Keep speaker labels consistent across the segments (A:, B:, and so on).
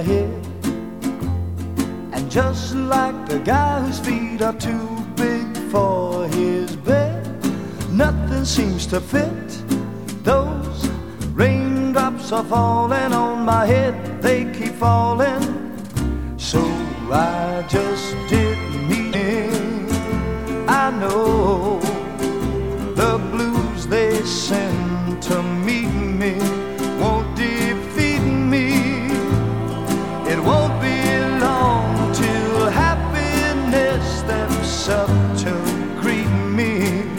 A: my head. And just like the guy whose feet are too big for his bed, nothing seems to fit. Those raindrops are falling on my head, they keep falling. So I just didn't mean it. I know the blues they send to meet me won't defeat me. It won't be long till happiness steps up to greet me.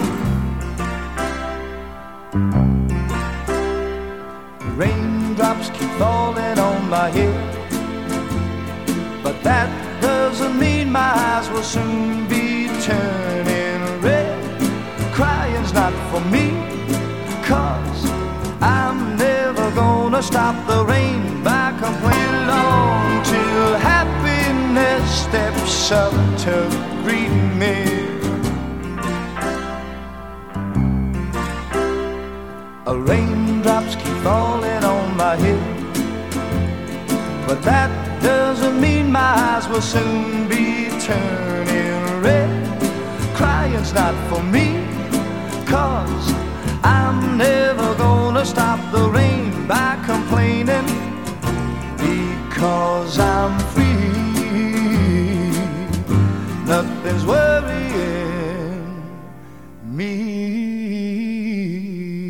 A: Raindrops keep falling on my head, but that doesn't mean my eyes will soon be turning red. Crying's not for me, 'cause I'm never gonna stop the rain by complaining long till happiness steps up to greet me. Raindrops keep falling on my head, but that doesn't mean my eyes will soon be turning red. Crying's not for me, 'cause I'm never gonna stop the rain by complaining, because I'm